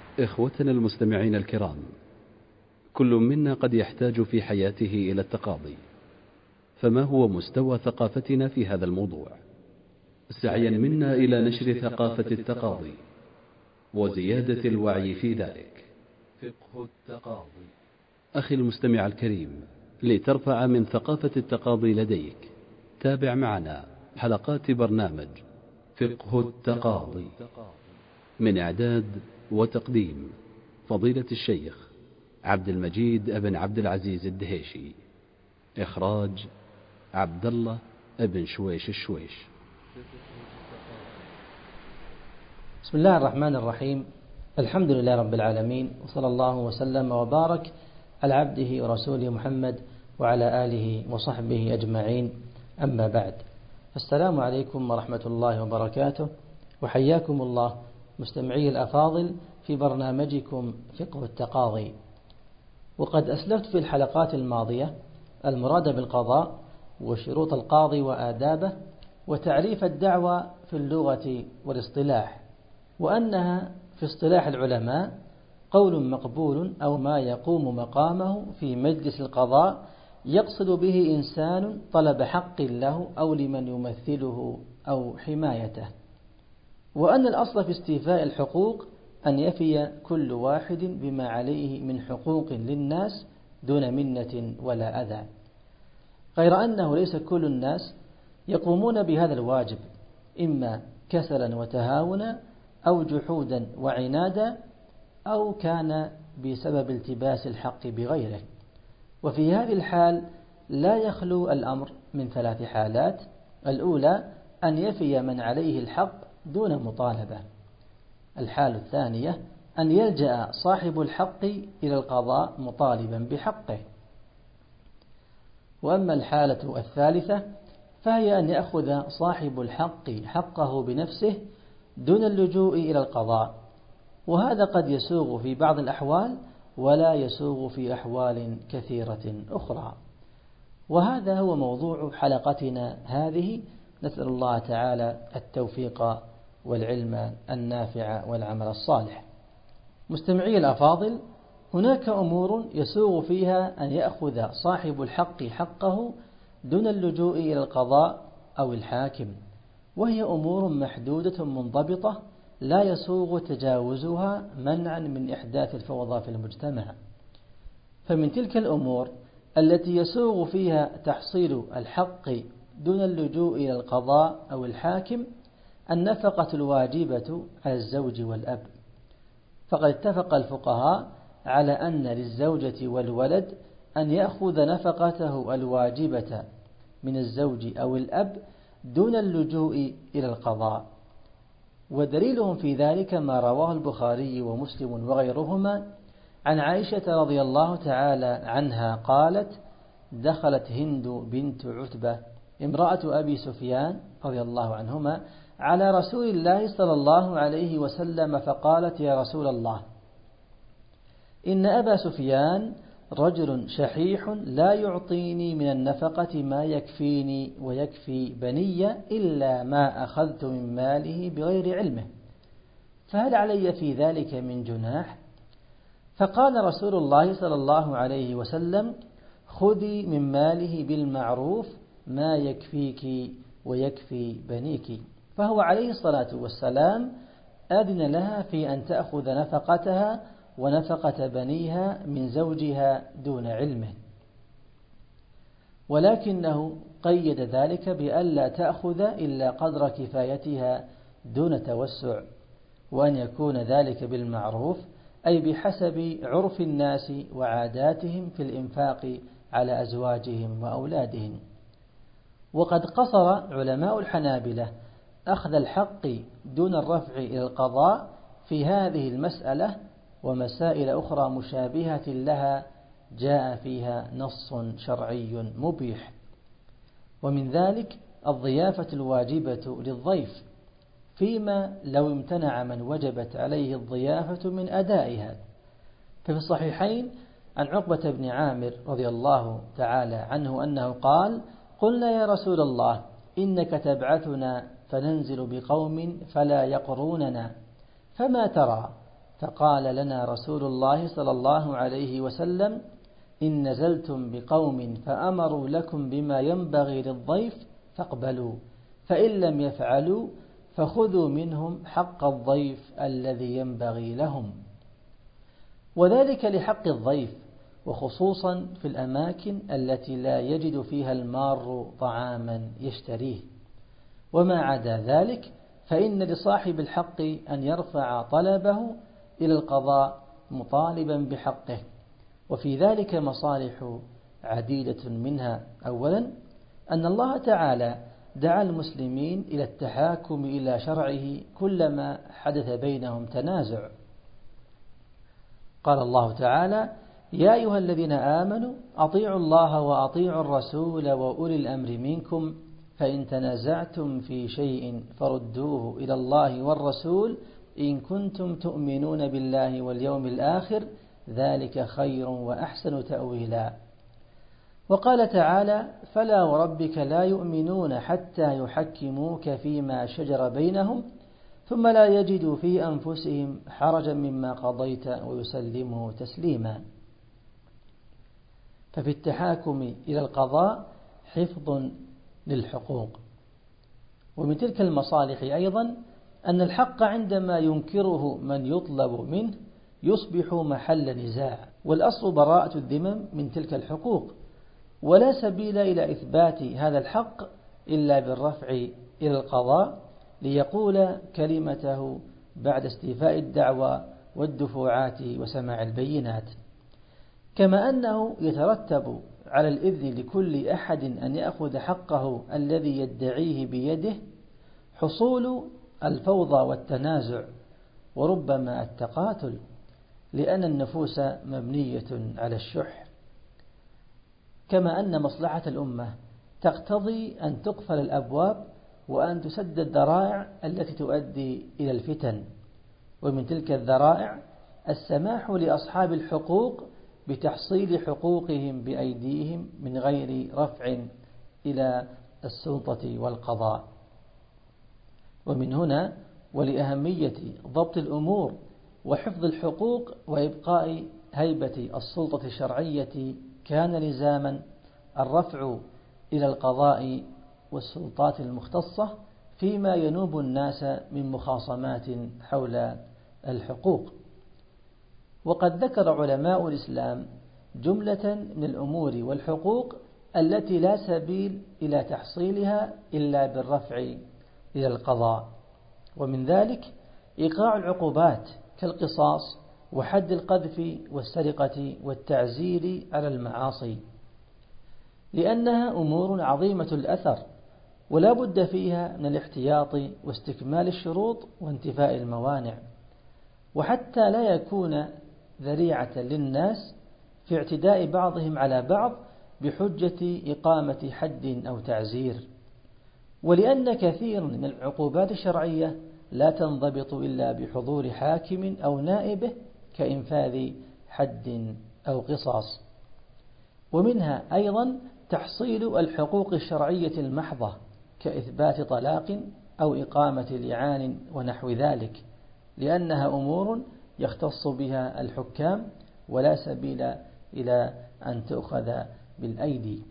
إخوتنا المستمعين الكرام، كل منا قد يحتاج في حياته إلى التقاضي، فما هو مستوى ثقافتنا في هذا الموضوع؟ سعيا منا إلى نشر ثقافة التقاضي وزيادة الوعي في ذلك. فقه التقاضي. أخي المستمع الكريم، لترفع من ثقافة التقاضي لديك، تابع معنا حلقات برنامج فقه التقاضي، من إعداد وتقديم فضيلة الشيخ عبد المجيد بن عبد العزيز الدهيشي، إخراج عبد الله بن شويش الشويش. بسم الله الرحمن الرحيم. الحمد لله رب العالمين، وصلى الله وسلم وبارك على عبده ورسوله محمد وعلى آله وصحبه أجمعين، أما بعد، السلام عليكم ورحمة الله وبركاته، وحياكم الله مستمعي الأفاضل في برنامجكم فقه التقاضي. وقد أسلفت في الحلقات الماضية المراد بالقضاء وشروط القاضي وآدابه وتعريف الدعوة في اللغة والاصطلاح، وأنها في اصطلاح العلماء قول مقبول أو ما يقوم مقامه في مجلس القضاء يقصد به إنسان طلب حق له أو لمن يمثله أو حمايته، وأن الأصل في استيفاء الحقوق أن يفي كل واحد بما عليه من حقوق للناس دون منة ولا أذى، غير أنه ليس كل الناس يقومون بهذا الواجب، إما كسلا وتهاونا أو جحودا وعنادا، أو كان بسبب التباس الحق بغيره. وفي هذه الحال لا يخلو الأمر من ثلاث حالات: الأولى أن يفي من عليه الحق دون مطالبة، الحالة الثانية أن يلجأ صاحب الحق إلى القضاء مطالبا بحقه، وأما الحالة الثالثة فهي أن يأخذ صاحب الحق حقه بنفسه دون اللجوء إلى القضاء، وهذا قد يسوغ في بعض الأحوال ولا يسوغ في أحوال كثيرة أخرى. وهذا هو موضوع حلقتنا هذه، نسأل الله تعالى التوفيق والعلم النافع والعمل الصالح. مستمعي الأفاضل، هناك أمور يسوغ فيها أن يأخذ صاحب الحق حقه دون اللجوء إلى القضاء أو الحاكم، وهي أمور محدودة منضبطة لا يسوغ تجاوزها منعا من إحداث الفوضى في المجتمع. فمن تلك الأمور التي يسوغ فيها تحصيل الحق دون اللجوء إلى القضاء أو الحاكم النفقة الواجبة على الزوج والأب، فقد اتفق الفقهاء على أن للزوجة والولد أن يأخذ نفقته الواجبة من الزوج أو الأب دون اللجوء إلى القضاء، ودليلهم في ذلك ما رواه البخاري ومسلم وغيرهما عن عائشة رضي الله تعالى عنها قالت: دخلت هند بنت عتبة امرأة أبي سفيان رضي الله عنهما على رسول الله صلى الله عليه وسلم فقالت: يا رسول الله، إن أبا سفيان رجل شحيح لا يعطيني من النفقة ما يكفيني ويكفي بني إلا ما أخذت من ماله بغير علمه، فهل علي في ذلك من جناح؟ فقال رسول الله صلى الله عليه وسلم: خذي من ماله بالمعروف ما يكفيك ويكفي بنيك. فهو عليه الصلاة والسلام أذن لها في أن تأخذ نفقتها ونفقة بنيها من زوجها دون علمه، ولكنه قيد ذلك بألا تأخذ إلا قدر كفايتها دون توسع، وأن يكون ذلك بالمعروف، أي بحسب عرف الناس وعاداتهم في الإنفاق على أزواجهم وأولادهم. وقد قصر علماء الحنابلة أخذ الحق دون الرفع إلى القضاء في هذه المسألة، ومسائل أخرى مشابهة لها جاء فيها نص شرعي مبيح. ومن ذلك الضيافة الواجبة للضيف، فيما لو امتنع من وجبت عليه الضيافة من أدائها. ففي الصحيحين عن عقبة بن عامر رضي الله تعالى عنه أنه قال: قلنا يا رسول الله، إنك تبعثنا فننزل بقوم فلا يقروننا، فما ترى؟ فقال لنا رسول الله صلى الله عليه وسلم: إن نزلتم بقوم فأمروا لكم بما ينبغي للضيف فاقبلوا، فإن لم يفعلوا فخذوا منهم حق الضيف الذي ينبغي لهم. وذلك لحق الضيف، وخصوصا في الأماكن التي لا يجد فيها المار طعاما يشتريه. وما عدا ذلك فإن لصاحب الحق أن يرفع طلبه إلى القضاء مطالبا بحقه، وفي ذلك مصالح عديدة، منها أولا أن الله تعالى دعا المسلمين إلى التحاكم إلى شرعه كلما حدث بينهم تنازع. قال الله تعالى: يا أيها الذين آمنوا أطيعوا الله وأطيعوا الرسول وأولي الأمر منكم، فإن تنازعتم في شيء فردوه إلى الله والرسول إن كنتم تؤمنون بالله واليوم الآخر، ذلك خير وأحسن تأويلا. وقال تعالى: فلا وربك لا يؤمنون حتى يحكموك فيما شجر بينهم ثم لا يجدوا في أنفسهم حرجا مما قضيت ويسلموا تسليما. ففي التحاكم إلى القضاء حفظ للحقوق. ومن تلك المصالح أيضا أن الحق عندما ينكره من يطلب منه يصبح محل نزاع، والأصل براءة الذمم من تلك الحقوق، ولا سبيل إلى إثبات هذا الحق إلا بالرفع إلى القضاء ليقول كلمته بعد استيفاء الدعوى والدفوعات وسماع البينات. كما أنه يترتب على الإذن لكل أحد أن يأخذ حقه الذي يدعيه بيده حصول الفوضى والتنازع وربما التقاتل، لأن النفوس مبنية على الشح. كما أن مصلحة الأمة تقتضي أن تقفل الأبواب وأن تسد الذرائع التي تؤدي إلى الفتن. ومن تلك الذرائع السماح لأصحاب الحقوق بتحصيل حقوقهم بأيديهم من غير رفع إلى السلطة والقضاء. ومن هنا ولأهمية ضبط الأمور وحفظ الحقوق وإبقاء هيبة السلطة الشرعية كان لزاما الرفع إلى القضاء والسلطات المختصة فيما ينوب الناس من مخاصمات حول الحقوق. وقد ذكر علماء الإسلام جملة من الأمور والحقوق التي لا سبيل إلى تحصيلها إلا بالرفع إلى القضاء، ومن ذلك إيقاع العقوبات كالقصاص وحد القذف والسرقة والتعزير على المعاصي، لأنها أمور عظيمة الأثر ولا بد فيها من الاحتياط واستكمال الشروط وانتفاء الموانع، وحتى لا يكون ذريعة للناس في اعتداء بعضهم على بعض بحجة إقامة حد أو تعزير. ولأن كثير من العقوبات الشرعية لا تنضبط إلا بحضور حاكم أو نائبه كإنفاذ حد أو قصاص. ومنها أيضا تحصيل الحقوق الشرعية المحضة كإثبات طلاق أو إقامة لعان ونحو ذلك، لأنها أمور يختص بها الحكام ولا سبيل إلى أن تؤخذ بالأيدي.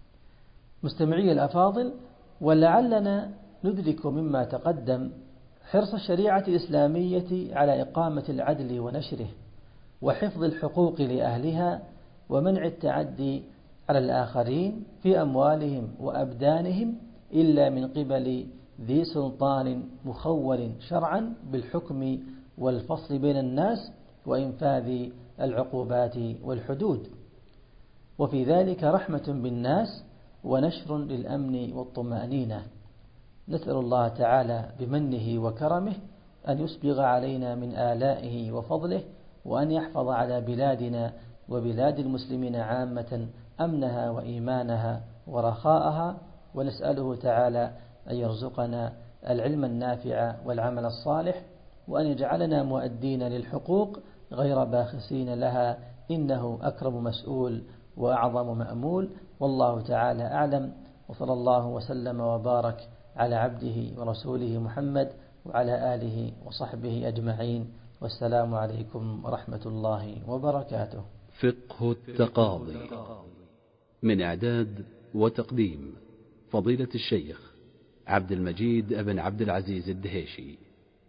مستمعي الأفاضل، ولعلنا ندرك مما تقدم حرص الشريعة الإسلامية على إقامة العدل ونشره وحفظ الحقوق لأهلها ومنع التعدي على الآخرين في أموالهم وأبدانهم إلا من قبل ذي سلطان مخول شرعا بالحكم والفصل بين الناس وإنفاذ العقوبات والحدود. وفي ذلك رحمة بالناس ونشر للأمن والطمأنينة. نسأل الله تعالى بمنه وكرمه أن يسبغ علينا من آلائه وفضله، وأن يحفظ على بلادنا وبلاد المسلمين عامة أمنها وإيمانها ورخاءها، ونسأله تعالى أن يرزقنا العلم النافع والعمل الصالح، وأن يجعلنا مؤدين للحقوق غير باخسين لها، إنه أكرم مسؤول وأعظم مأمول. والله تعالى أعلم، وصلى الله وسلم وبارك على عبده ورسوله محمد وعلى آله وصحبه أجمعين. والسلام عليكم ورحمة الله وبركاته. فقه التقاضي، من إعداد وتقديم فضيلة الشيخ عبد المجيد بن عبد العزيز الدهيشي.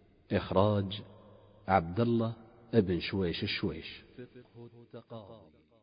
إخراج عبد الله بن شويش الشويش. فقه التقاضي.